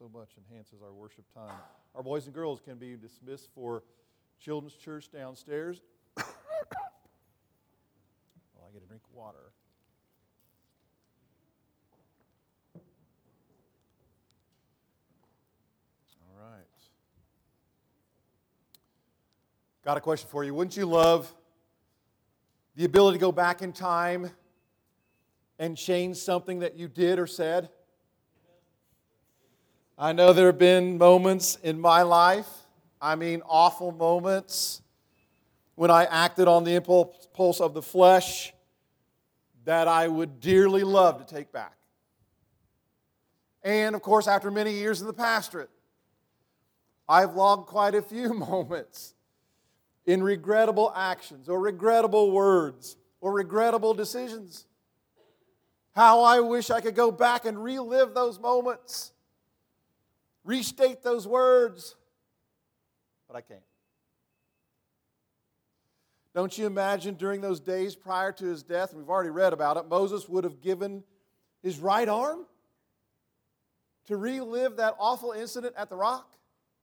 so much enhances our worship time. Our boys and girls can be dismissed for Children's Church downstairs. Well, I get a drink of water. All right. Got a question for you. Wouldn't you love the ability to go back in time and change something that you did or said? I know there have been moments in my life, awful moments, when I acted on the impulse of the flesh that I would dearly love to take back. And, of course, after many years in the pastorate, I've logged quite a few moments in regrettable actions or regrettable words or regrettable decisions. How I wish I could go back and relive those moments, restate those words, but I can't. Don't you imagine during those days prior to his death, and we've already read about it, Moses would have given his right arm to relive that awful incident at the rock?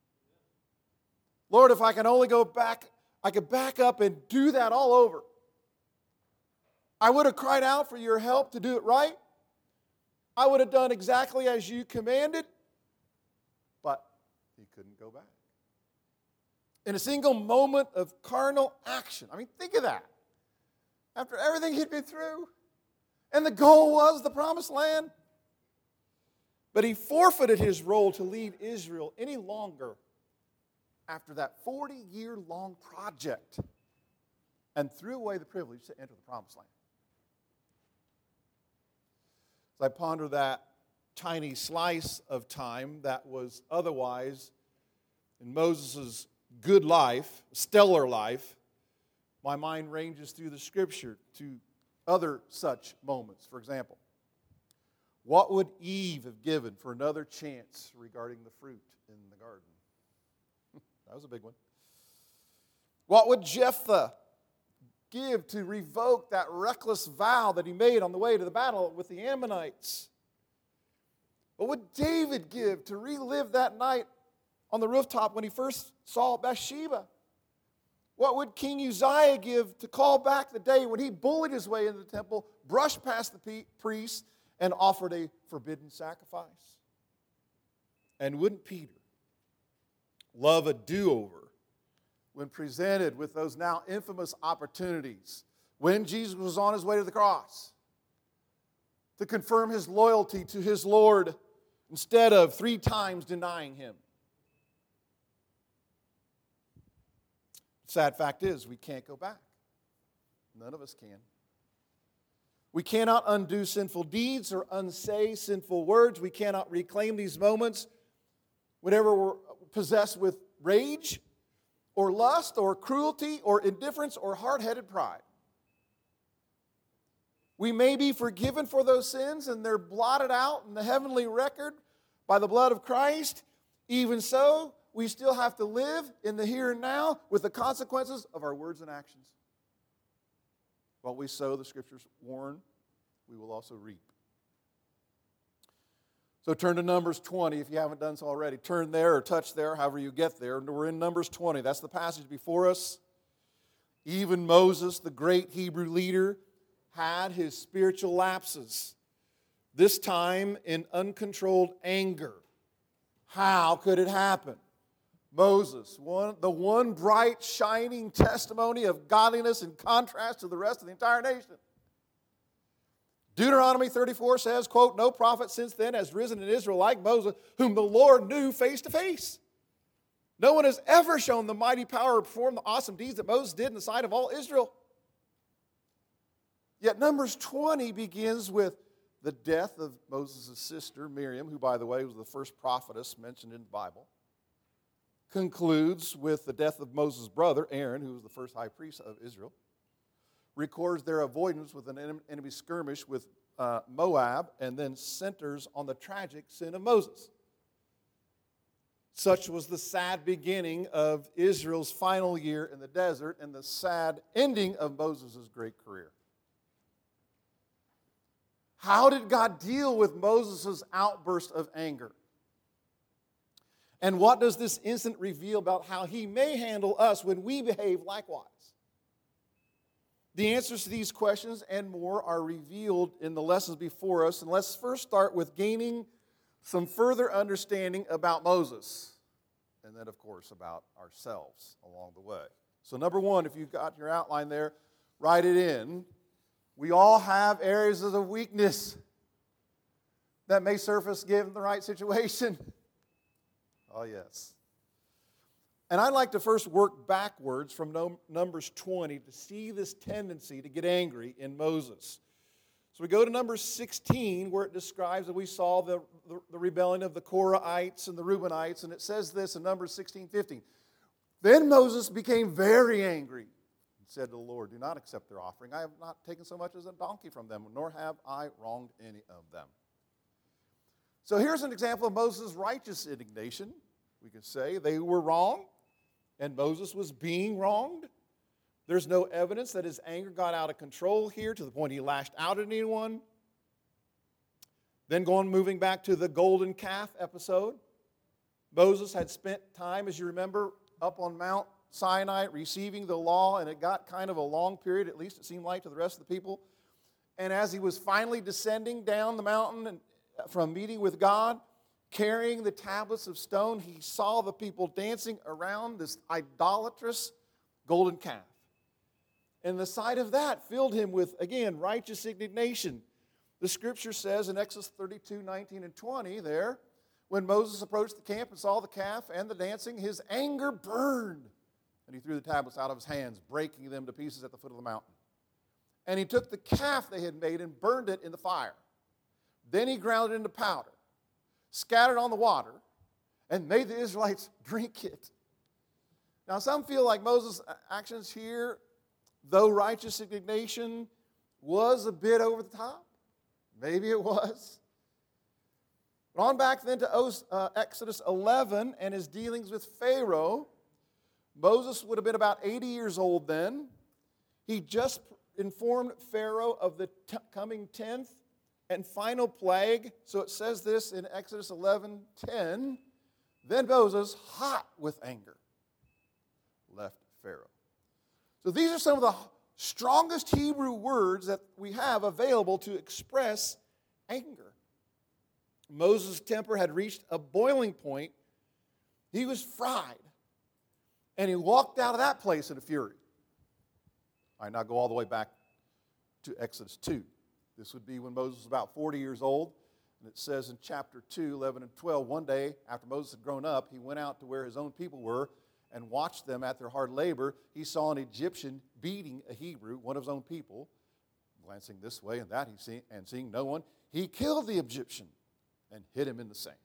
Lord, if I can only go back, I could back up and do that all over. I would have cried out for your help to do it right. I would have done exactly as you commanded, but he couldn't go back. In a single moment of carnal action. Think of that. After everything he'd been through, and the goal was the promised land. But he forfeited his role to lead Israel any longer after that 40-year-long project and threw away the privilege to enter the promised land. As I ponder that tiny slice of time that was otherwise in Moses' good life, stellar life, my mind ranges through the Scripture to other such moments. For example, what would Eve have given for another chance regarding the fruit in the garden? That was a big one. What would Jephthah give to revoke that reckless vow that he made on the way to the battle with the Ammonites? What would David give to relive that night on the rooftop when he first saw Bathsheba? What would King Uzziah give to call back the day when he bullied his way into the temple, brushed past the priests, and offered a forbidden sacrifice? And wouldn't Peter love a do-over when presented with those now infamous opportunities when Jesus was on his way to the cross to confirm his loyalty to his Lord instead of 3 times denying him? The sad fact is we can't go back. None of us can. We cannot undo sinful deeds or unsay sinful words. We cannot reclaim these moments whenever we're possessed with rage or lust or cruelty or indifference or hard-headed pride. We may be forgiven for those sins and they're blotted out in the heavenly record by the blood of Christ. Even so, we still have to live in the here and now with the consequences of our words and actions. What we sow, the Scriptures warn, we will also reap. So turn to Numbers 20 if you haven't done so already. Turn there or touch there, however you get there. We're in Numbers 20. That's the passage before us. Even Moses, the great Hebrew leader, had his spiritual lapses, this time in uncontrolled anger. How could it happen? Moses, the one bright, shining testimony of godliness in contrast to the rest of the entire nation. Deuteronomy 34 says, quote, "No prophet since then has risen in Israel like Moses, whom the Lord knew face to face. No one has ever shown the mighty power or performed the awesome deeds that Moses did in the sight of all Israel." Yet Numbers 20 begins with the death of Moses' sister, Miriam, who, by the way, was the first prophetess mentioned in the Bible. Concludes with the death of Moses' brother, Aaron, who was the first high priest of Israel. Records their avoidance with an enemy skirmish with Moab, and then centers on the tragic sin of Moses. Such was the sad beginning of Israel's final year in the desert and the sad ending of Moses' great career. How did God deal with Moses' outburst of anger? And what does this incident reveal about how he may handle us when we behave likewise? The answers to these questions and more are revealed in the lessons before us. And let's first start with gaining some further understanding about Moses. And then, of course, about ourselves along the way. So number one, if you've got your outline there, write it in. We all have areas of weakness that may surface given the right situation. Oh, yes. And I'd like to first work backwards from Numbers 20 to see this tendency to get angry in Moses. So we go to Numbers 16 where it describes that we saw the rebellion of the Korahites and the Reubenites, and it says this in Numbers 16:15. Then Moses became very angry and said to the Lord, "Do not accept their offering. I have not taken so much as a donkey from them, nor have I wronged any of them." So here's an example of Moses' righteous indignation. We could say they were wrong, and Moses was being wronged. There's no evidence that his anger got out of control here to the point he lashed out at anyone. Then moving back to the golden calf episode, Moses had spent time, as you remember, up on Mount Sinai receiving the law, and it got kind of a long period, at least it seemed like, to the rest of the people. And as he was finally descending down the mountain and from meeting with God, carrying the tablets of stone, he saw the people dancing around this idolatrous golden calf. And the sight of that filled him with, again, righteous indignation. The scripture says in Exodus 32:19 and 20 there, when Moses approached the camp and saw the calf and the dancing, his anger burned. And he threw the tablets out of his hands, breaking them to pieces at the foot of the mountain. And he took the calf they had made and burned it in the fire. Then he ground it into powder, scattered on the water, and made the Israelites drink it. Now, some feel like Moses' actions here, though righteous indignation, was a bit over the top. Maybe it was. But on back then to Exodus 11 and his dealings with Pharaoh. Moses would have been about 80 years old then. He just informed Pharaoh of the coming 10th and final plague. So it says this in Exodus 11:10. Then Moses, hot with anger, left Pharaoh. So these are some of the strongest Hebrew words that we have available to express anger. Moses' temper had reached a boiling point. He was fried. And he walked out of that place in a fury. All right, now go all the way back to Exodus 2. This would be when Moses was about 40 years old. And it says in chapter 2, 11 and 12, one day after Moses had grown up, he went out to where his own people were and watched them at their hard labor. He saw an Egyptian beating a Hebrew, one of his own people. Glancing this way and that, and seeing no one, he killed the Egyptian and hid him in the sand.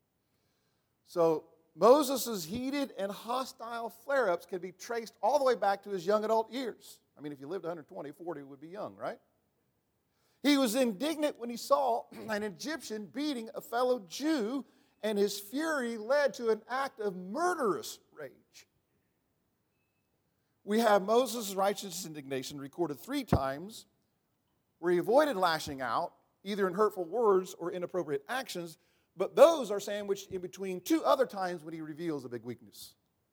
So Moses' heated and hostile flare-ups can be traced all the way back to his young adult years. I mean, if you lived 120, 40 would be young, right? He was indignant when he saw an Egyptian beating a fellow Jew, and his fury led to an act of murderous rage. We have Moses' righteous indignation recorded 3 times where he avoided lashing out, either in hurtful words or inappropriate actions, but those are sandwiched in between 2 other times when he reveals a big weakness.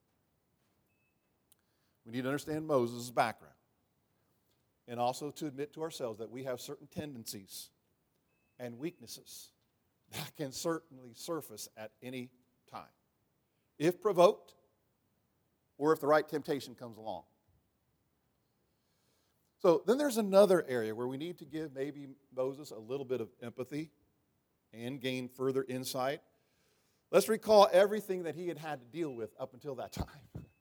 We need to understand Moses' background and also to admit to ourselves that we have certain tendencies and weaknesses that can certainly surface at any time, if provoked or if the right temptation comes along. So then there's another area where we need to give maybe Moses a little bit of empathy and gain further insight. Let's recall everything that he had to deal with up until that time.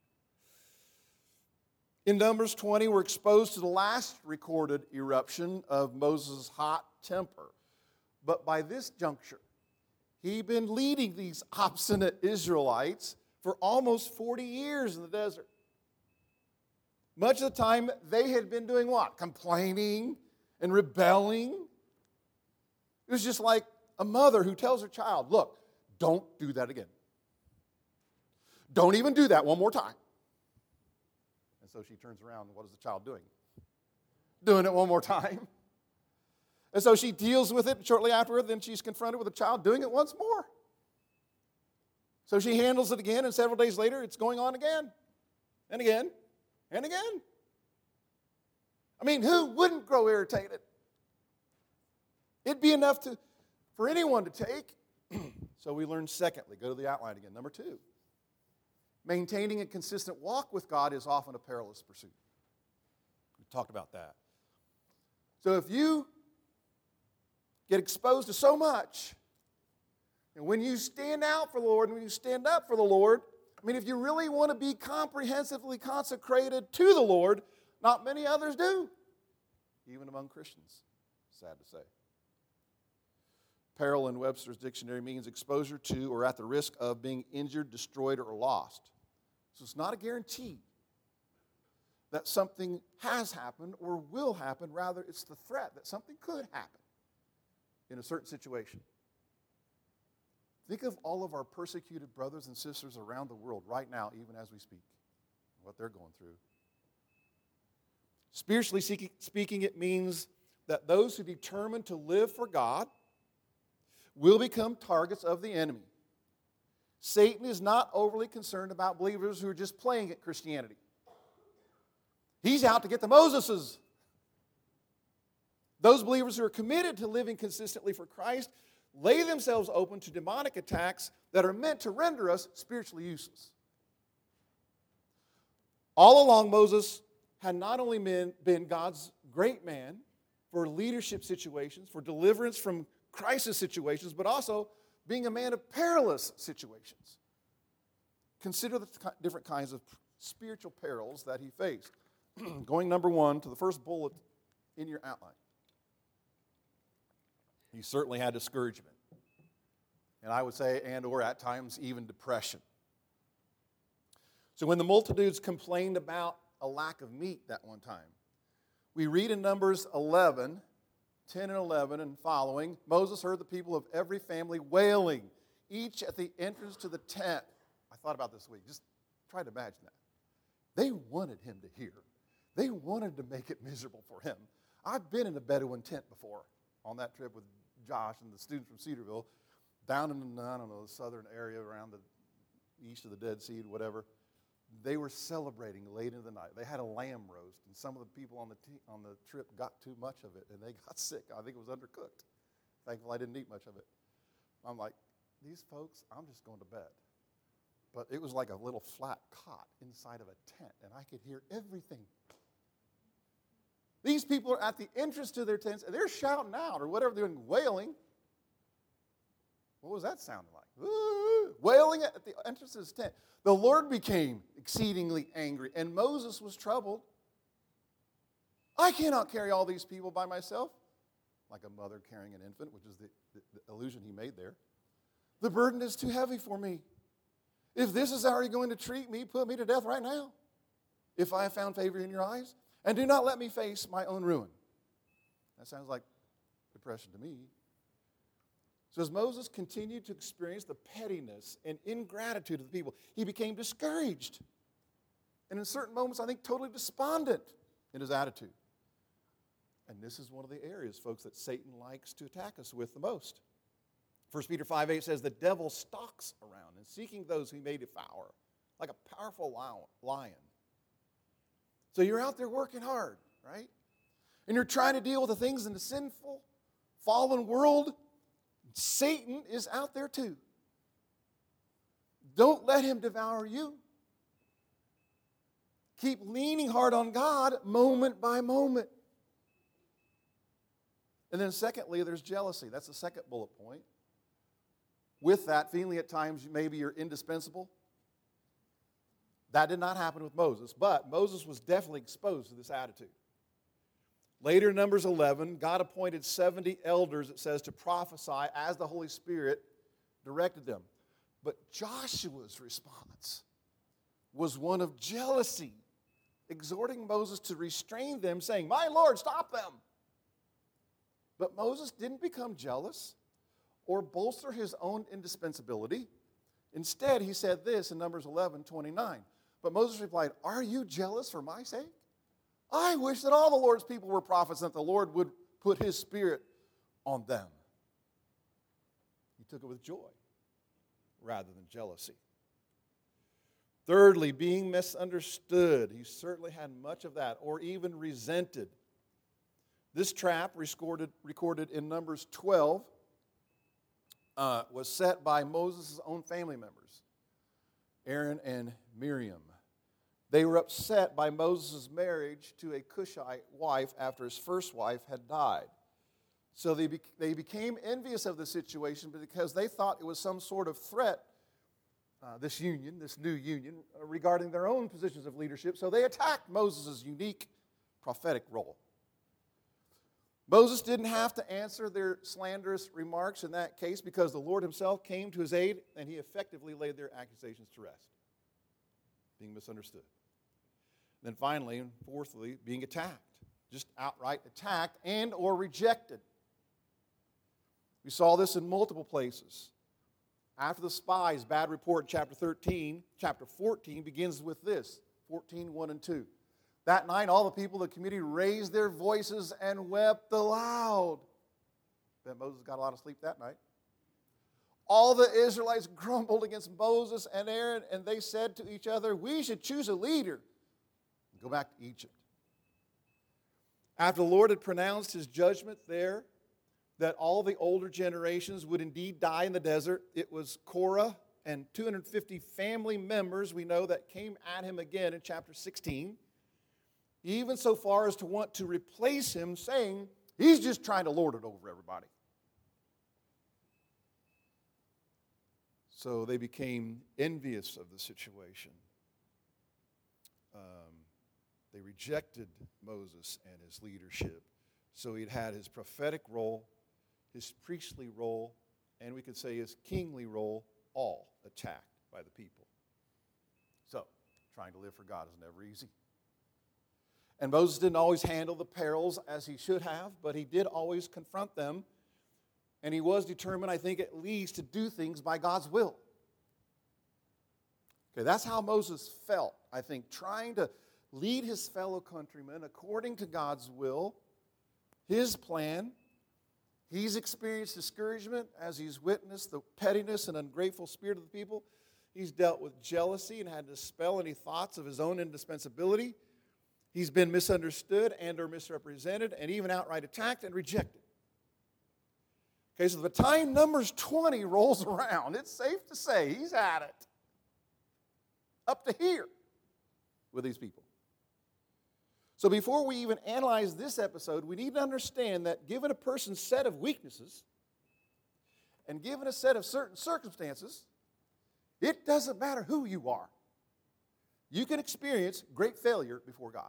In Numbers 20, we're exposed to the last recorded eruption of Moses' hot temper. But by this juncture, he'd been leading these obstinate Israelites for almost 40 years in the desert. Much of the time, they had been doing what? Complaining and rebelling. It was just like a mother who tells her child, look, don't do that again. Don't even do that one more time. And so she turns around, and what is the child doing? Doing it one more time. And so she deals with it shortly afterward, then she's confronted with the child doing it once more. So she handles it again, and several days later, it's going on again, and again, and again. I mean, who wouldn't grow irritated? It'd be enough for anyone to take. So we learn secondly, go to the outline again. Number 2, maintaining a consistent walk with God is often a perilous pursuit. We talked about that. So if you get exposed to so much, and when you stand out for the Lord, and when you stand up for the Lord, I mean, if you really want to be comprehensively consecrated to the Lord, not many others do, even among Christians, sad to say. Peril in Webster's dictionary means exposure to or at the risk of being injured, destroyed, or lost. So it's not a guarantee that something has happened or will happen. Rather, it's the threat that something could happen in a certain situation. Think of all of our persecuted brothers and sisters around the world right now, even as we speak, what they're going through. Spiritually speaking, it means that those who determine to live for God will become targets of the enemy. Satan is not overly concerned about believers who are just playing at Christianity. He's out to get the Moseses. Those believers who are committed to living consistently for Christ lay themselves open to demonic attacks that are meant to render us spiritually useless. All along, Moses had not only been God's great man for leadership situations, for deliverance from crisis situations, but also being a man of perilous situations. Consider the different kinds of spiritual perils that he faced. Going number 1 to the first bullet in your outline. He certainly had discouragement. And I would say, and or at times even depression. So when the multitudes complained about a lack of meat that one time, we read in Numbers 11, 10 and 11 and following, Moses heard the people of every family wailing, each at the entrance to the tent. I thought about this week. Just try to imagine that. They wanted him to hear. They wanted to make it miserable for him. I've been in a Bedouin tent before on that trip with Josh and the students from Cedarville, down in, I don't know, the southern area around the east of the Dead Sea, whatever. They were celebrating late into the night. They had a lamb roast, and some of the people on the trip got too much of it, and they got sick. I think it was undercooked. Thankful I didn't eat much of it. I'm like, these folks, I'm just going to bed. But it was like a little flat cot inside of a tent, and I could hear everything. These people are at the entrance to their tents, and they're shouting out, or whatever they're doing, wailing. What was that sounding like? Ooh, wailing at the entrance to his tent. The Lord became exceedingly angry, and Moses was troubled. I cannot carry all these people by myself, like a mother carrying an infant, which is the allusion he made there. The burden is too heavy for me. If this is how you're going to treat me, put me to death right now, if I have found favor in your eyes, and do not let me face my own ruin. That sounds like depression to me. So as Moses continued to experience the pettiness and ingratitude of the people, he became discouraged. And in certain moments, I think, totally despondent in his attitude. And this is one of the areas, folks, that Satan likes to attack us with the most. 1 Peter 5:8 says, the devil stalks around and seeking those he may devour, like a powerful lion. So you're out there working hard, right? And you're trying to deal with the things in the sinful, fallen world. Satan is out there too. Don't let him devour you. Keep leaning hard on God moment by moment. And then secondly, there's jealousy. That's the second bullet point. With that, feeling at times maybe you're indispensable. That did not happen with Moses, but Moses was definitely exposed to this attitude. Later in Numbers 11, God appointed 70 elders, it says, to prophesy as the Holy Spirit directed them. But Joshua's response was one of jealousy, exhorting Moses to restrain them, saying, my Lord, stop them. But Moses didn't become jealous or bolster his own indispensability. Instead, he said this in Numbers 11:29. But Moses replied, are you jealous for my sake? I wish that all the Lord's people were prophets and that the Lord would put his spirit on them. He took it with joy rather than jealousy. Thirdly, being misunderstood. He certainly had much of that, or even resented. This trap, recorded in Numbers 12, was set by Moses' own family members, Aaron and Miriam. They were upset by Moses' marriage to a Cushite wife after his first wife had died. So they became envious of the situation because they thought it was some sort of threat, this new union, regarding their own positions of leadership. So they attacked Moses' unique prophetic role. Moses didn't have to answer their slanderous remarks in that case because the Lord himself came to his aid and he effectively laid their accusations to rest. Being misunderstood. Then finally, and fourthly, being attacked. Just outright attacked and or rejected. We saw this in multiple places. After the spies' bad report in chapter 13, chapter 14 begins with this, 14, 1 and 2. That night, all the people of the community raised their voices and wept aloud. Then Moses got a lot of sleep that night. All the Israelites grumbled against Moses and Aaron, and they said to each other, we should choose a leader and go back to Egypt. After the Lord had pronounced his judgment there, that all the older generations would indeed die in the desert, it was Korah and 250 family members, we know, that came at him again in chapter 16. Even so far as to want to replace him, saying, he's just trying to lord it over everybody. So they became envious of the situation. They rejected Moses and his leadership. So he'd had his prophetic role, his priestly role, and we could say his kingly role, all attacked by the people. So, trying to live for God is never easy. And Moses didn't always handle the perils as he should have, but he did always confront them. And he was determined, I think, at least to do things by God's will. Okay, that's how Moses felt, I think, trying to lead his fellow countrymen according to God's will, his plan. He's experienced discouragement as he's witnessed the pettiness and ungrateful spirit of the people. He's dealt with jealousy and had to dispel any thoughts of his own indispensability. He's been misunderstood and or misrepresented and even outright attacked and rejected. Okay, so by the time Numbers 20 rolls around, it's safe to say he's had it up to here with these people. So before we even analyze this episode, we need to understand that given a person's set of weaknesses and given a set of certain circumstances, it doesn't matter who you are. You can experience great failure before God.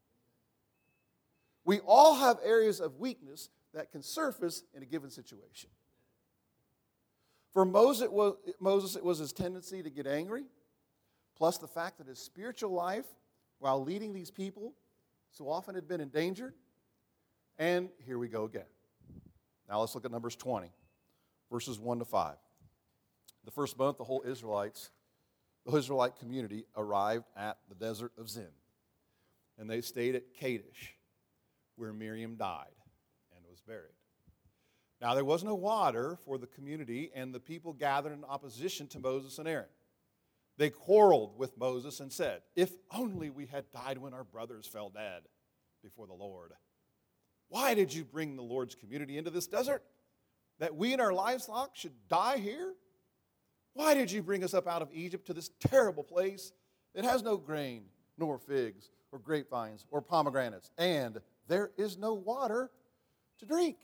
We all have areas of weakness that can surface in a given situation. For Moses, it was his tendency to get angry, plus the fact that his spiritual life, while leading these people, so often had been endangered. And here we go again. Now let's look at Numbers 20, verses 1 to 5. The first month, the whole Israelite community arrived at the desert of Zin. And they stayed at Kadesh, where Miriam died and was buried. Now there was no water for the community, and the people gathered in opposition to Moses and Aaron. They quarreled with Moses and said, if only we had died when our brothers fell dead before the Lord. Why did you bring the Lord's community into this desert? That we and our livestock should die here? Why did you bring us up out of Egypt to this terrible place that has no grain, nor figs, or grapevines, or pomegranates, and there is no water to drink?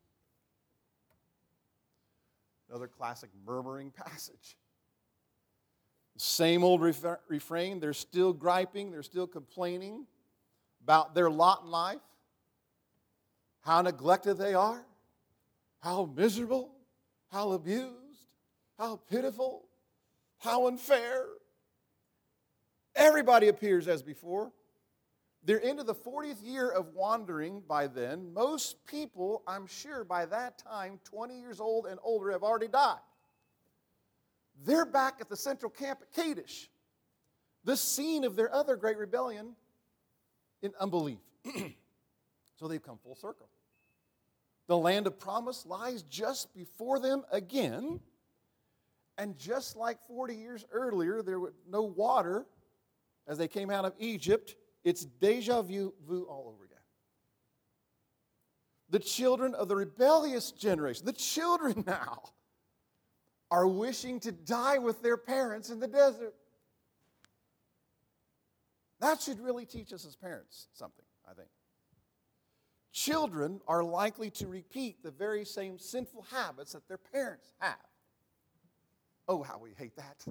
Another classic murmuring passage. Same old refrain. They're still griping. They're still complaining about their lot in life, how neglected they are, how miserable, how abused, how pitiful, how unfair. Everybody appears as before. They're into the 40th year of wandering by then. Most people, I'm sure by that time, 20 years old and older, have already died. They're back at the central camp at Kadesh, the scene of their other great rebellion in unbelief. So they've come full circle. The land of promise lies just before them again, And just like 40 years earlier, there was no water as they came out of Egypt, it's deja vu all over again. The children of the rebellious generation, the children now, are wishing to die with their parents in the desert. That should really teach us as parents something, I think. Children are likely to repeat the very same sinful habits that their parents have. Oh, how we hate that.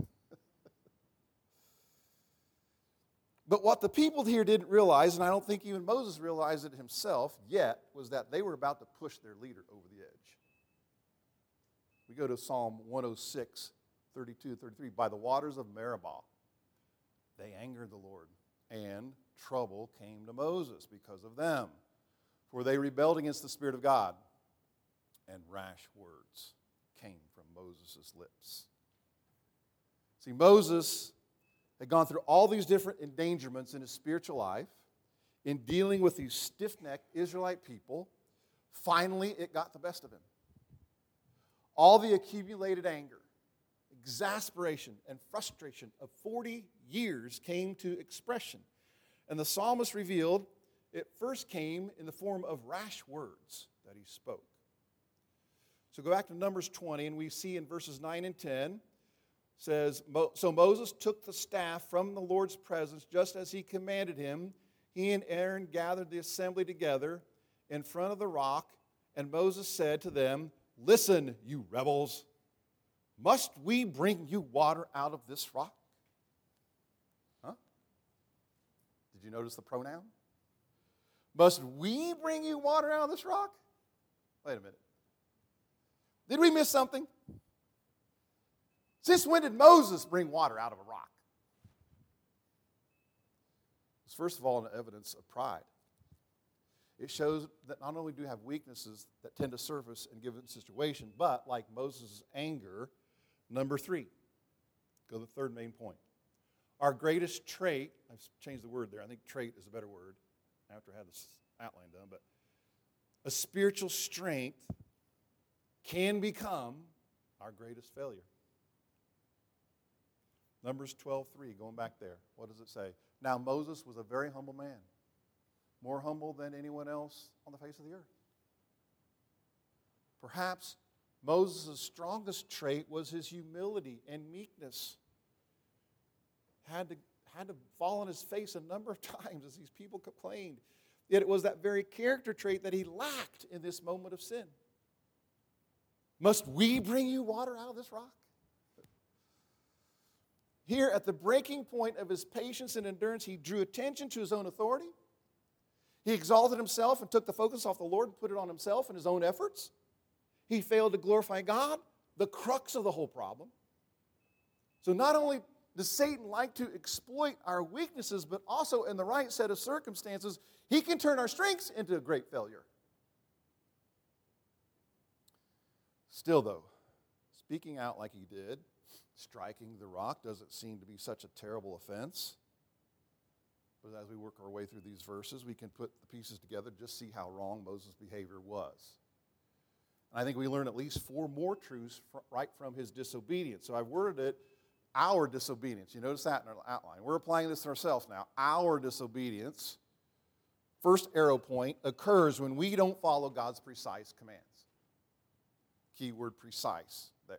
But what the people here didn't realize, and I don't think even Moses realized it himself yet, was that they were about to push their leader over the edge. We go to Psalm 106, 32, 33. By the waters of Meribah, they angered the Lord, and trouble came to Moses because of them. For they rebelled against the Spirit of God, and rash words came from Moses' lips. See, Moses had gone through all these different endangerments in his spiritual life, in dealing with these stiff-necked Israelite people. Finally, it got the best of him. All the accumulated anger, exasperation, and frustration of 40 years came to expression. And the psalmist revealed it first came in the form of rash words that he spoke. So go back to Numbers 20, and we see in verses 9 and 10, says, so Moses took the staff from the Lord's presence just as he commanded him. He and Aaron gathered the assembly together in front of the rock, and Moses said to them, listen, you rebels, must we bring you water out of this rock? Huh? Did you notice the pronoun? Must we bring you water out of this rock? Wait a minute. Did we miss something? Since when did Moses bring water out of a rock? It's first of all an evidence of pride. It shows that not only do we have weaknesses that tend to surface in a given situation, but like Moses' anger, number 3. Go to the third main point. Our greatest trait, I've changed the word there, I think trait is a better word after I had this outline done, but a spiritual strength can become our greatest failure. Numbers 12:3, going back there. What does it say? Now Moses was a very humble man, more humble than anyone else on the face of the earth. Perhaps Moses' strongest trait was his humility and meekness. Had to fall on his face a number of times as these people complained. Yet it was that very character trait that he lacked in this moment of sin. Must we bring you water out of this rock? Here, at the breaking point of his patience and endurance, he drew attention to his own authority. He exalted himself and took the focus off the Lord and put it on himself and his own efforts. He failed to glorify God, the crux of the whole problem. So not only does Satan like to exploit our weaknesses, but also in the right set of circumstances, he can turn our strengths into a great failure. Still, though, speaking out like he did, striking the rock doesn't seem to be such a terrible offense. But as we work our way through these verses, we can put the pieces together to just see how wrong Moses' behavior was. And I think we learn at least 4 more truths right from his disobedience. So I've worded it, our disobedience. You notice that in our outline. We're applying this to ourselves now. Our disobedience, first arrow point, occurs when we don't follow God's precise commands. Keyword precise there.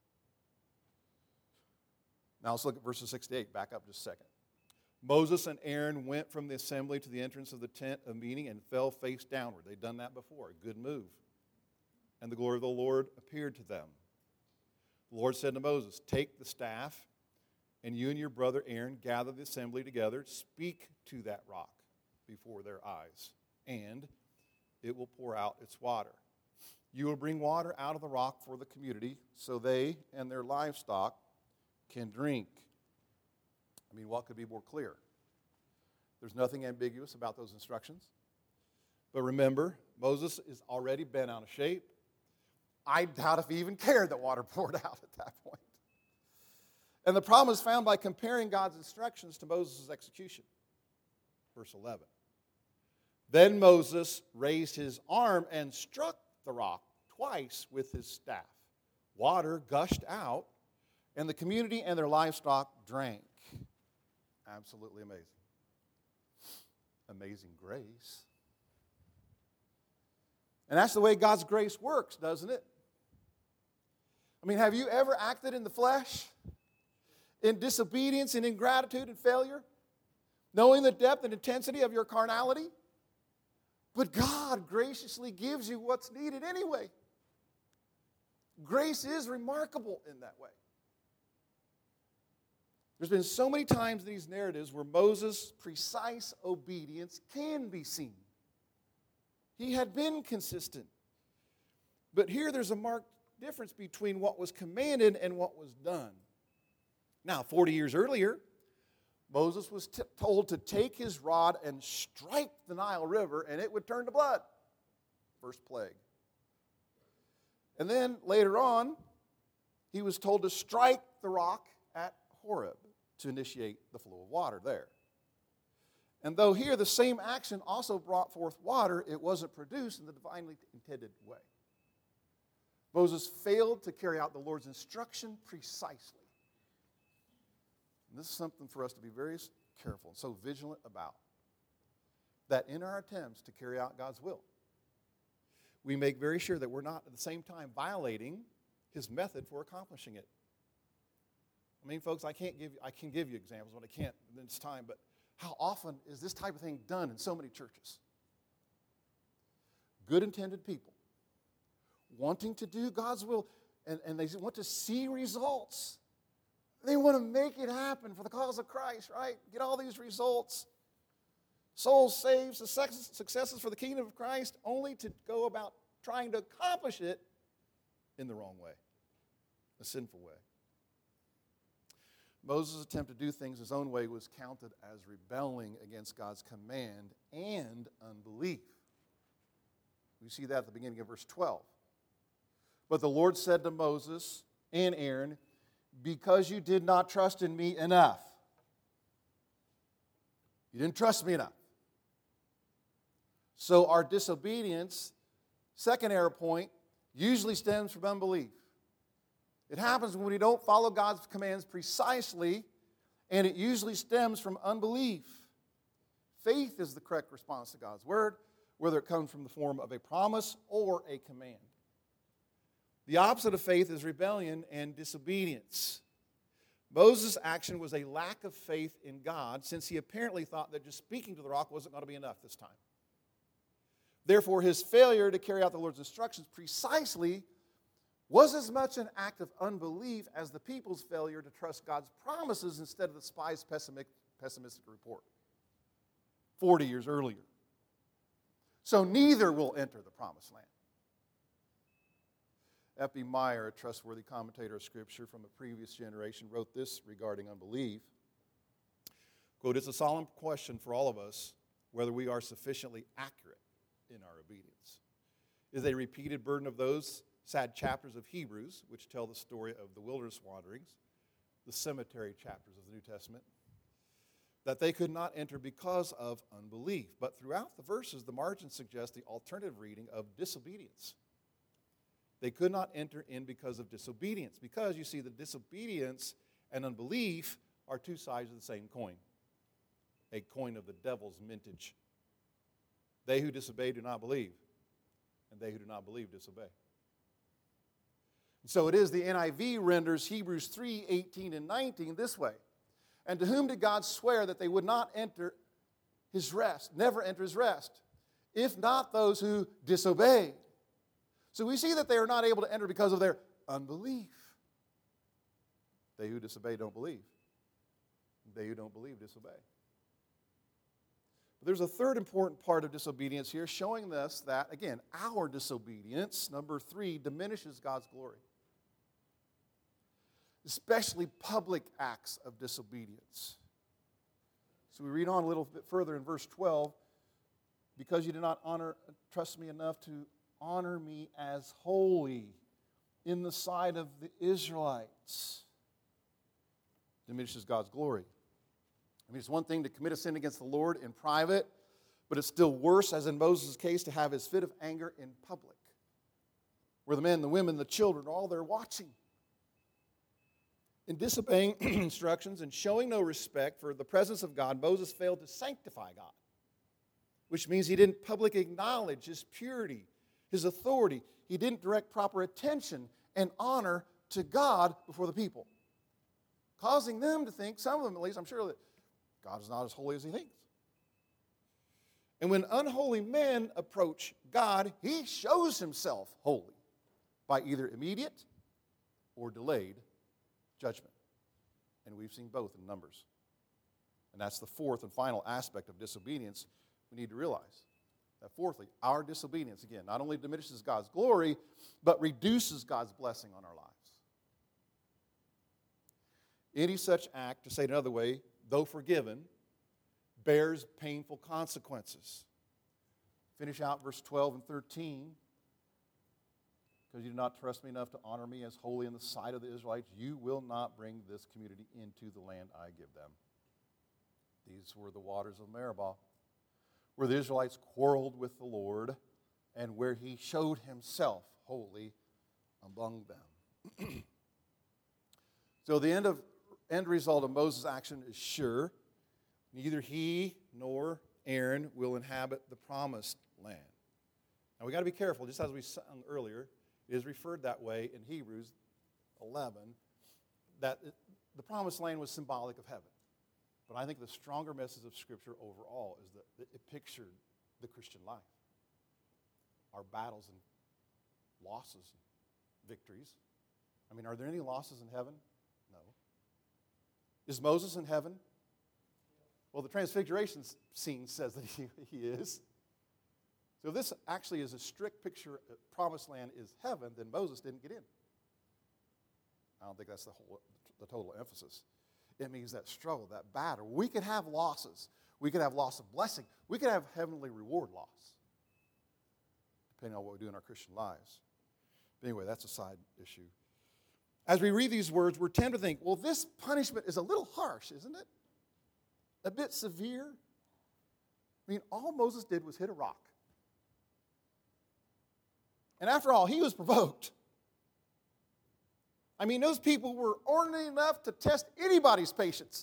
Now let's look at verses 6 to 8. Back up just a second. Moses and Aaron went from the assembly to the entrance of the tent of meeting and fell face downward. They'd done that before. A good move. And the glory of the Lord appeared to them. The Lord said to Moses, take the staff, and you and your brother Aaron gather the assembly together. Speak to that rock before their eyes, and it will pour out its water. You will bring water out of the rock for the community, so they and their livestock can drink. I mean, what could be more clear? There's nothing ambiguous about those instructions. But remember, Moses is already bent out of shape. I doubt if he even cared that water poured out at that point. And the problem is found by comparing God's instructions to Moses' execution. Verse 11. Then Moses raised his arm and struck the rock twice with his staff. Water gushed out, and the community and their livestock drank. Absolutely amazing. Amazing grace. And that's the way God's grace works, doesn't it? I mean, have you ever acted in the flesh, in disobedience and ingratitude and failure, knowing the depth and intensity of your carnality? But God graciously gives you what's needed anyway. Grace is remarkable in that way. There's been so many times in these narratives where Moses' precise obedience can be seen. He had been consistent. But here there's a marked difference between what was commanded and what was done. Now, 40 years earlier, Moses was told to take his rod and strike the Nile River, and it would turn to blood. First plague. And then later on, he was told to strike the rock at Horeb to initiate the flow of water there. And though here the same action also brought forth water, it wasn't produced in the divinely intended way. Moses failed to carry out the Lord's instruction precisely. And this is something for us to be very careful and so vigilant about. That in our attempts to carry out God's will, we make very sure that we're not at the same time violating his method for accomplishing it. I mean, folks, I can give you examples, but I can't in this time. But how often is this type of thing done in so many churches? Good intended people wanting to do God's will, and they want to see results. They want to make it happen for the cause of Christ, right? Get all these results. Souls saved, successes for the kingdom of Christ, only to go about trying to accomplish it in the wrong way, a sinful way. Moses' attempt to do things his own way was counted as rebelling against God's command and unbelief. We see that at the beginning of verse 12. But the Lord said to Moses and Aaron, because you did not trust in me enough. You didn't trust me enough. So our disobedience, second error point, usually stems from unbelief. It happens when we don't follow God's commands precisely, and it usually stems from unbelief. Faith is the correct response to God's word, whether it comes from the form of a promise or a command. The opposite of faith is rebellion and disobedience. Moses' action was a lack of faith in God, since he apparently thought that just speaking to the rock wasn't going to be enough this time. Therefore, his failure to carry out the Lord's instructions precisely was as much an act of unbelief as the people's failure to trust God's promises instead of the spies' pessimistic report 40 years earlier. So neither will enter the promised land. F.B. Meyer, a trustworthy commentator of Scripture from a previous generation, wrote this regarding unbelief. Quote, it's a solemn question for all of us whether we are sufficiently accurate in our obedience. It is a repeated burden of those sad chapters of Hebrews, which tell the story of the wilderness wanderings, the cemetery chapters of the New Testament, that they could not enter because of unbelief. But throughout the verses, the margins suggest the alternative reading of disobedience. They could not enter in because of disobedience, because you see, the disobedience and unbelief are two sides of the same coin, a coin of the devil's mintage. They who disobey do not believe, and they who do not believe disobey. So it is the NIV renders Hebrews 3:18 and 19 this way. And to whom did God swear that they would not enter his rest, never enter his rest, if not those who disobeyed? So we see that they are not able to enter because of their unbelief. They who disobey don't believe. They who don't believe disobey. But there's a third important part of disobedience here, showing us that, again, our disobedience, number 3, diminishes God's glory. Especially public acts of disobedience. So we read on a little bit further in verse 12. Because you did not trust me enough to honor me as holy in the sight of the Israelites. Diminishes God's glory. I mean, it's one thing to commit a sin against the Lord in private, but it's still worse, as in Moses' case, to have his fit of anger in public, where the men, the women, the children are all there watching. In disobeying instructions and showing no respect for the presence of God, Moses failed to sanctify God, which means he didn't publicly acknowledge his purity, his authority. He didn't direct proper attention and honor to God before the people, causing them to think, some of them at least, I'm sure, that God is not as holy as he thinks. And when unholy men approach God, he shows himself holy by either immediate or delayed judgment. And we've seen both in Numbers. And that's the fourth and final aspect of disobedience we need to realize. That fourthly, our disobedience, again, not only diminishes God's glory, but reduces God's blessing on our lives. Any such act, to say it another way, though forgiven, bears painful consequences. Finish out verse 12 and 13. Because you do not trust me enough to honor me as holy in the sight of the Israelites, you will not bring this community into the land I give them. These were the waters of Meribah, where the Israelites quarreled with the Lord and where he showed himself holy among them. So the end result of Moses' action is sure. Neither he nor Aaron will inhabit the promised land. Now we got to be careful, just as we sung earlier, it is referred that way in Hebrews 11, that the promised land was symbolic of heaven. But I think the stronger message of Scripture overall is that it pictured the Christian life. Our battles and losses and victories. I mean, are there any losses in heaven? No. Is Moses in heaven? Well, the Transfiguration scene says that he is. So if this actually is a strict picture, promised land is heaven, then Moses didn't get in. I don't think that's the total emphasis. It means that struggle, that battle. We could have losses. We could have loss of blessing. We could have heavenly reward loss, depending on what we do in our Christian lives. But anyway, that's a side issue. As we read these words, we're tempted to think, well, this punishment is a little harsh, isn't it? A bit severe. I mean, all Moses did was hit a rock. And after all, he was provoked. I mean, those people were ordinary enough to test anybody's patience.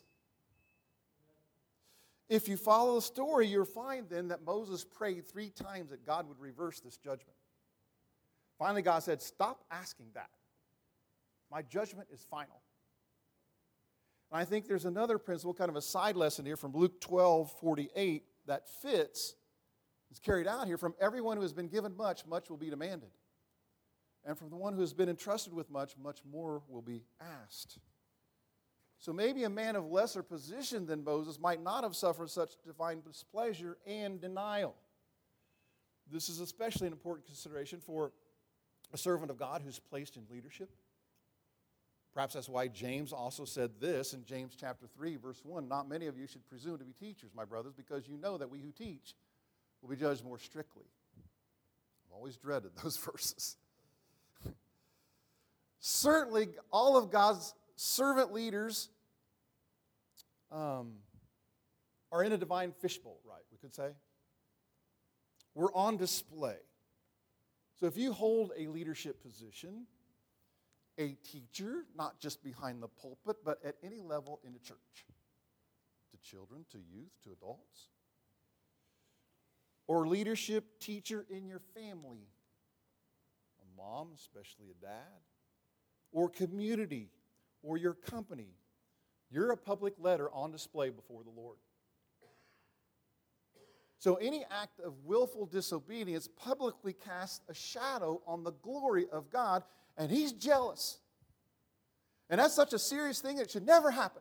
If you follow the story, you'll find then that Moses prayed 3 times that God would reverse this judgment. Finally, God said, stop asking that. My judgment is final. And I think there's another principle, kind of a side lesson here from Luke 12:48 that fits. It's carried out here. From everyone who has been given much, much will be demanded. And from the one who has been entrusted with much, much more will be asked. So maybe a man of lesser position than Moses might not have suffered such divine displeasure and denial. This is especially an important consideration for a servant of God who's placed in leadership. Perhaps that's why James also said this in James chapter 3, verse 1, not many of you should presume to be teachers, my brothers, because you know that we who teach will be judged more strictly. I've always dreaded those verses. Certainly, all of God's servant leaders are in a divine fishbowl, right, we could say. We're on display. So if you hold a leadership position, a teacher, not just behind the pulpit, but at any level in the church, to children, to youth, to adults, or leadership teacher in your family, a mom, especially a dad, or community, or your company, you're a public letter on display before the Lord. So any act of willful disobedience publicly casts a shadow on the glory of God, and He's jealous. And that's such a serious thing that it should never happen.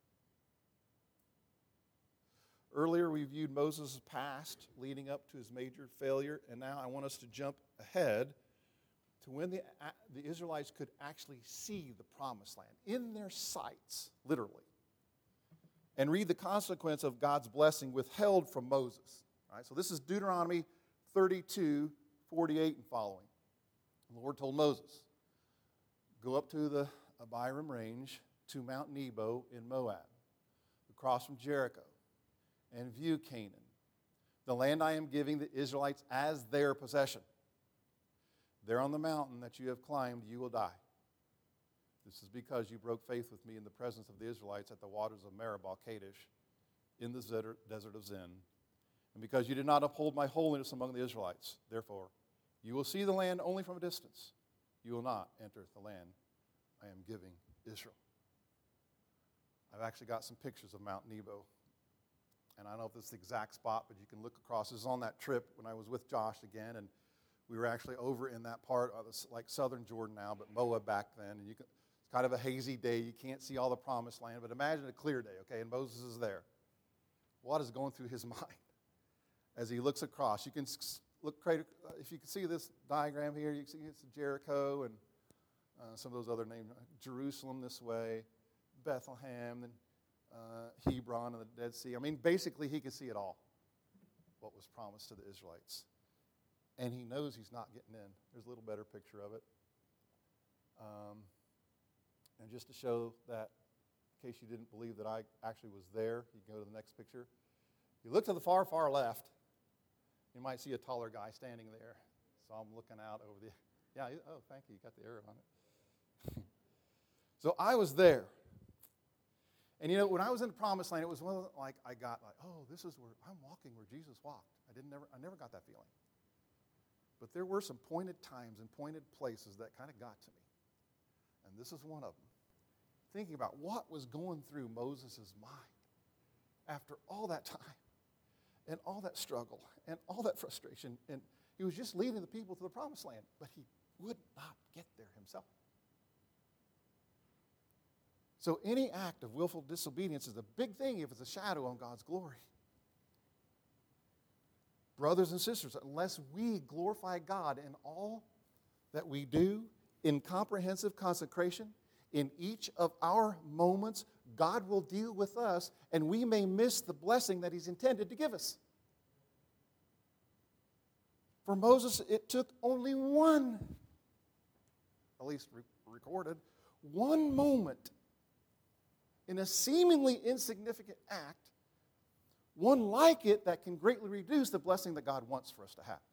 Earlier we viewed Moses' past leading up to his major failure, and now I want us to jump ahead to when the Israelites could actually see the promised land in their sights, literally, and read the consequence of God's blessing withheld from Moses. All right, so this is Deuteronomy 32, 48 and following. The Lord told Moses, go up to the Abiram range to Mount Nebo in Moab, across from Jericho, and view Canaan, the land I am giving the Israelites as their possession. There on the mountain that you have climbed, you will die. This is because you broke faith with me in the presence of the Israelites at the waters of Meribah, Kadesh, in the desert of Zin, and because you did not uphold my holiness among the Israelites. Therefore, you will see the land only from a distance. You will not enter the land I am giving Israel. I've actually got some pictures of Mount Nebo. And I don't know if it's the exact spot, but you can look across. This is on that trip when I was with Josh again, and we were actually over in that part of like southern Jordan now, but Moab back then. And it's kind of a hazy day. You can't see all the promised land, but imagine a clear day, okay, and Moses is there. What is going through his mind as he looks across? You can look, if you can see this diagram here, you can see it's Jericho and some of those other names, Jerusalem this way, Bethlehem, and Hebron and the Dead Sea. I mean, basically, he could see it all, what was promised to the Israelites. And he knows he's not getting in. There's a little better picture of it. And just to show that, in case you didn't believe that I actually was there, you can go to the next picture. You look to the far, far left, you might see a taller guy standing there. So I'm looking out over the, oh, thank you, you got the arrow on it. So I was there. And you know, when I was in the promised land, it was one of the, like, I got like, oh, this is where, I'm walking where Jesus walked. I never got that feeling. But there were some pointed times and pointed places that kind of got to me. And this is one of them. Thinking about what was going through Moses' mind after all that time and all that struggle and all that frustration. And he was just leading the people to the promised land, but he would not get there himself. So any act of willful disobedience is a big thing if it's a shadow on God's glory. Brothers and sisters, unless we glorify God in all that we do, in comprehensive consecration, in each of our moments, God will deal with us, and we may miss the blessing that He's intended to give us. For Moses, it took only one, at least recorded, one moment in a seemingly insignificant act, one like it that can greatly reduce the blessing that God wants for us to have.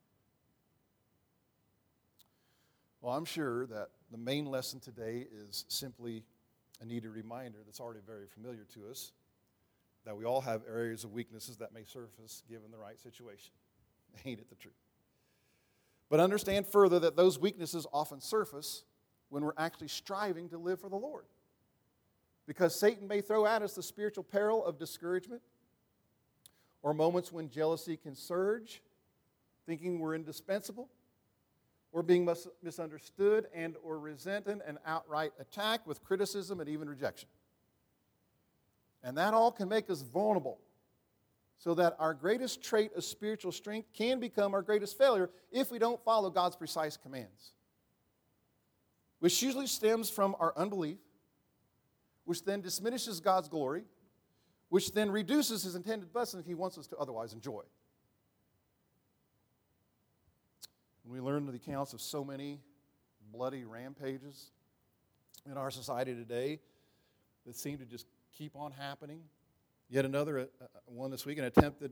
Well, I'm sure that the main lesson today is simply a needed reminder that's already very familiar to us, that we all have areas of weaknesses that may surface given the right situation. Ain't it the truth? But understand further that those weaknesses often surface when we're actually striving to live for the Lord. Because Satan may throw at us the spiritual peril of discouragement, or moments when jealousy can surge, thinking we're indispensable, or being misunderstood and or resented and outright attacked with criticism and even rejection. And that all can make us vulnerable, so that our greatest trait of spiritual strength can become our greatest failure if we don't follow God's precise commands, which usually stems from our unbelief, which then diminishes God's glory, which then reduces His intended blessing He wants us to otherwise enjoy. When we learn the accounts of so many bloody rampages in our society today that seem to just keep on happening, yet another one this week, an attempted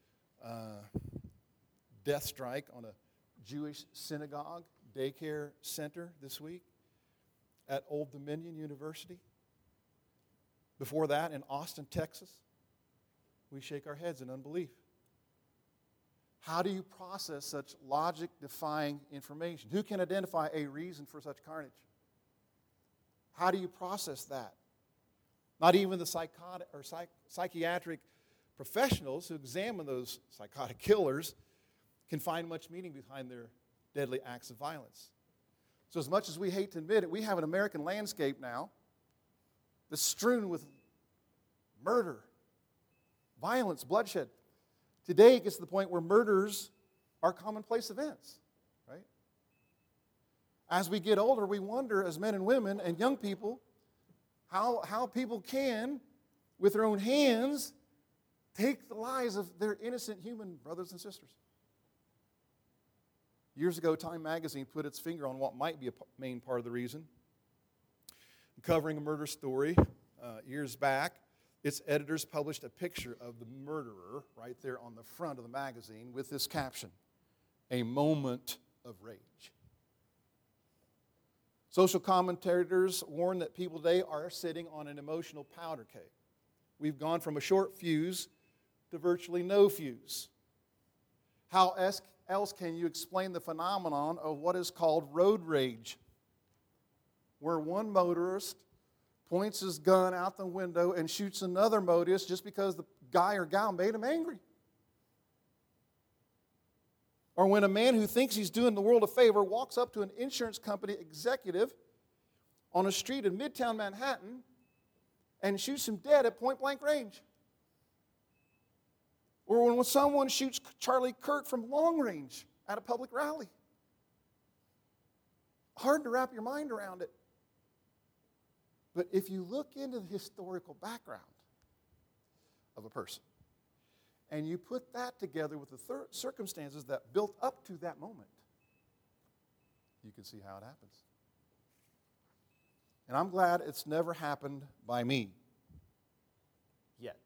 death strike on a Jewish synagogue daycare center this week at Old Dominion University. Before that, in Austin, Texas, we shake our heads in unbelief. How do you process such logic-defying information? Who can identify a reason for such carnage? How do you process that? Not even the psychiatric professionals who examine those psychotic killers can find much meaning behind their deadly acts of violence. So as much as we hate to admit it, we have an American landscape now that's strewn with murder, violence, bloodshed. Today it gets to the point where murders are commonplace events, right? As we get older, we wonder as men and women and young people how people can, with their own hands, take the lives of their innocent human brothers and sisters. Years ago, Time magazine put its finger on what might be a main part of the reason. Covering a murder story years back, its editors published a picture of the murderer right there on the front of the magazine with this caption, "A moment of rage." Social commentators warn that people today are sitting on an emotional powder keg. We've gone from a short fuse to virtually no fuse. How else can you explain the phenomenon of what is called road rage, where one motorist points his gun out the window and shoots another motorist just because the guy or gal made him angry? Or when a man who thinks he's doing the world a favor walks up to an insurance company executive on a street in Midtown Manhattan and shoots him dead at point-blank range. Or when someone shoots Charlie Kirk from long range at a public rally. Hard to wrap your mind around it. But if you look into the historical background of a person, and you put that together with the circumstances that built up to that moment, you can see how it happens. And I'm glad it's never happened by me yet.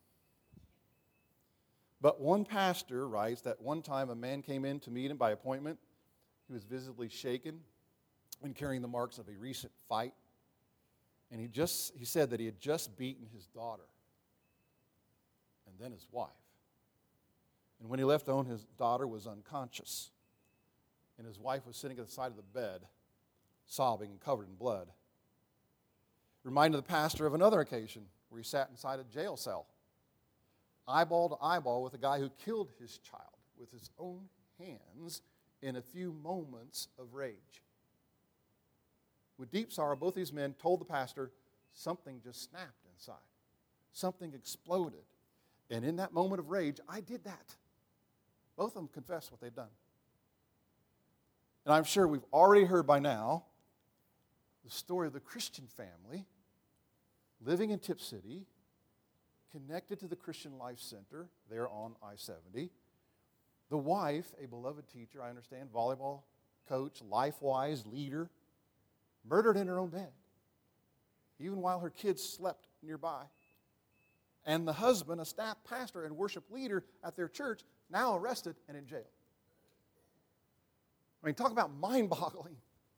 But one pastor writes that one time a man came in to meet him by appointment. He was visibly shaken and carrying the marks of a recent fight. And he said that he had just beaten his daughter and then his wife. And when he left home, his daughter was unconscious. And his wife was sitting at the side of the bed, sobbing and covered in blood. Reminded the pastor of another occasion where he sat inside a jail cell, eyeball to eyeball with a guy who killed his child with his own hands in a few moments of rage. With deep sorrow, both these men told the pastor something just snapped inside. Something exploded. And in that moment of rage, I did that. Both of them confessed what they'd done. And I'm sure we've already heard by now the story of the Christian family living in Tip City, connected to the Christian Life Center there on I-70. The wife, a beloved teacher, I understand, volleyball coach, life-wise leader, murdered in her own bed, even while her kids slept nearby. And the husband, a staff pastor and worship leader at their church, now arrested and in jail. I mean, talk about mind-boggling.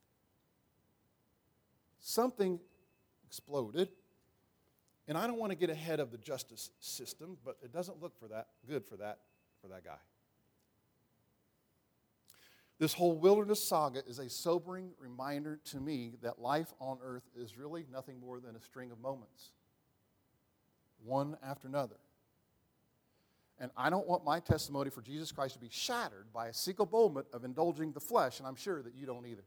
Something exploded, and I don't want to get ahead of the justice system, but it doesn't look good for that guy. This whole wilderness saga is a sobering reminder to me that life on earth is really nothing more than a string of moments, one after another. And I don't want my testimony for Jesus Christ to be shattered by a single moment of indulging the flesh, and I'm sure that you don't either.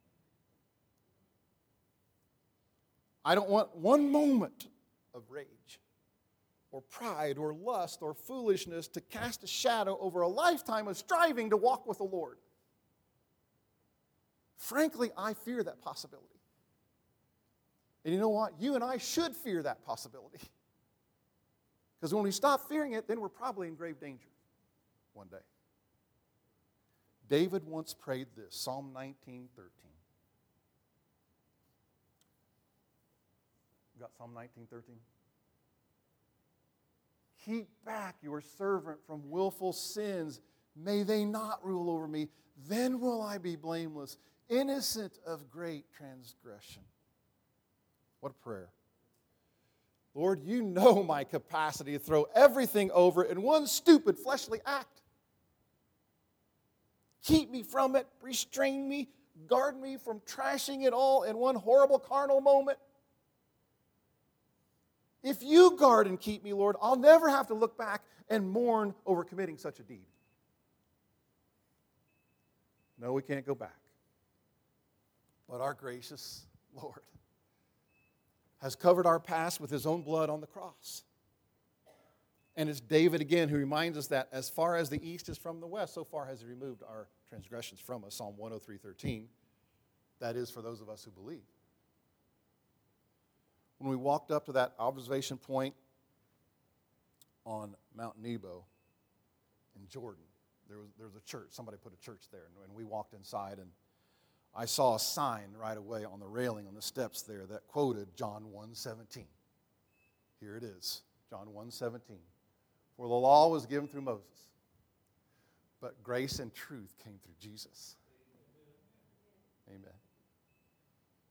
I don't want one moment of rage or pride or lust or foolishness to cast a shadow over a lifetime of striving to walk with the Lord. Frankly, I fear that possibility. And you know what? You and I should fear that possibility. Because when we stop fearing it, then we're probably in grave danger one day. David once prayed this, Psalm 19:13. Got Psalm 19:13? Keep back your servant from willful sins. May they not rule over me. Then will I be blameless, innocent of great transgression. What a prayer. Lord, you know my capacity to throw everything over in one stupid fleshly act. Keep me from it, restrain me, guard me from trashing it all in one horrible carnal moment. If you guard and keep me, Lord, I'll never have to look back and mourn over committing such a deed. No, we can't go back. But our gracious Lord has covered our past with his own blood on the cross. And it's David again who reminds us that as far as the east is from the west, so far has he removed our transgressions from us. Psalm 103:13. That is for those of us who believe. When we walked up to that observation point on Mount Nebo in Jordan, there was a church. Somebody put a church there, and we walked inside, and I saw a sign right away on the railing on the steps there that quoted John 1:17. Here it is, John 1:17. For the law was given through Moses, but grace and truth came through Jesus. Amen.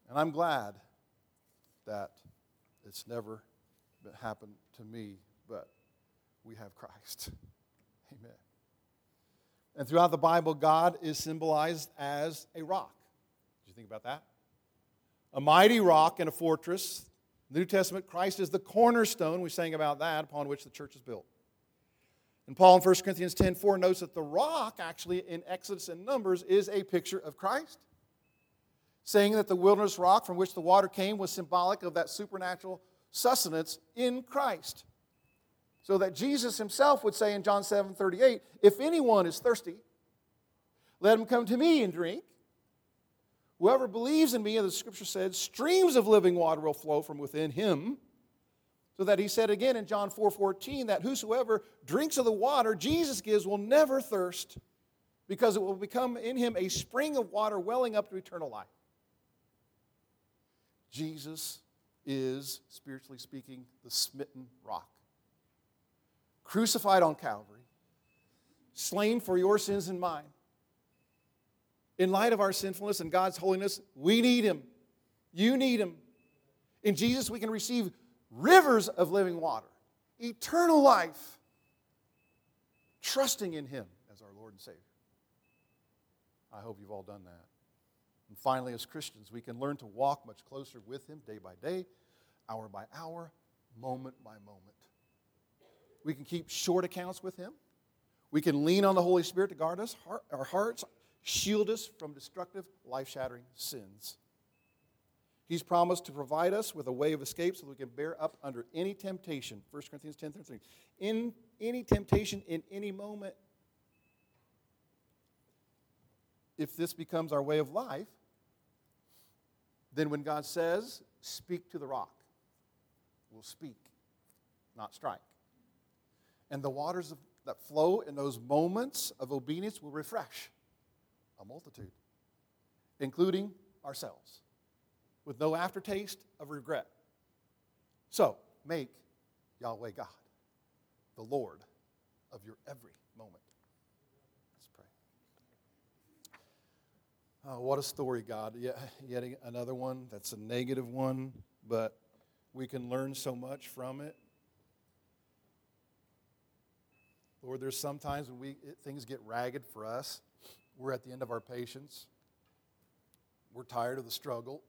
And I'm glad that it's never happened to me, but we have Christ. Amen. And throughout the Bible, God is symbolized as a rock. Did you think about that? A mighty rock and a fortress. In the New Testament, Christ is the cornerstone, we sang about that, upon which the church is built. And Paul in 1 Corinthians 10:4 notes that the rock, actually in Exodus and Numbers, is a picture of Christ, saying that the wilderness rock from which the water came was symbolic of that supernatural sustenance in Christ. So that Jesus himself would say in John 7:38, if anyone is thirsty, let him come to me and drink. Whoever believes in me, as the scripture said, streams of living water will flow from within him. So that he said again in John 4:14 that whosoever drinks of the water Jesus gives will never thirst, because it will become in him a spring of water welling up to eternal life. Jesus is, spiritually speaking, the smitten rock. Crucified on Calvary, slain for your sins and mine. In light of our sinfulness and God's holiness, we need him. You need him. In Jesus, we can receive rivers of living water, eternal life, trusting in him as our Lord and Savior. I hope you've all done that. And finally, as Christians, we can learn to walk much closer with him day by day, hour by hour, moment by moment. We can keep short accounts with him. We can lean on the Holy Spirit to guard us, our hearts, shield us from destructive, life-shattering sins. He's promised to provide us with a way of escape so that we can bear up under any temptation. 1 Corinthians 10:13. In any temptation, in any moment. If this becomes our way of life, then when God says, speak to the rock, we'll speak, not strike. And the waters that flow in those moments of obedience will refresh a multitude, including ourselves, with no aftertaste of regret. So, make Yahweh God the Lord of your every moment. Let's pray. Oh, what a story, God. Yet another one that's a negative one, but we can learn so much from it. Lord, there's sometimes when things get ragged for us. We're at the end of our patience. We're tired of the struggle.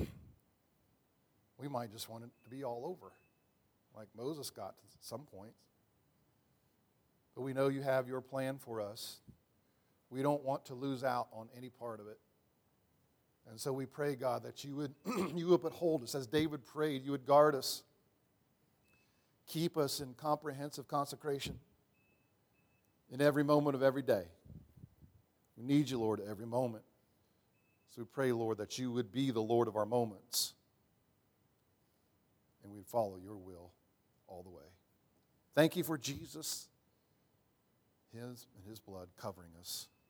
We might just want it to be all over, like Moses got to some points. But we know you have your plan for us. We don't want to lose out on any part of it. And so we pray, God, that you would uphold us. As David prayed, you would guard us. Keep us in comprehensive consecration in every moment of every day. We need you, Lord, every moment. So we pray, Lord, that you would be the Lord of our moments. And we'd follow your will all the way. Thank you for Jesus, his blood covering us.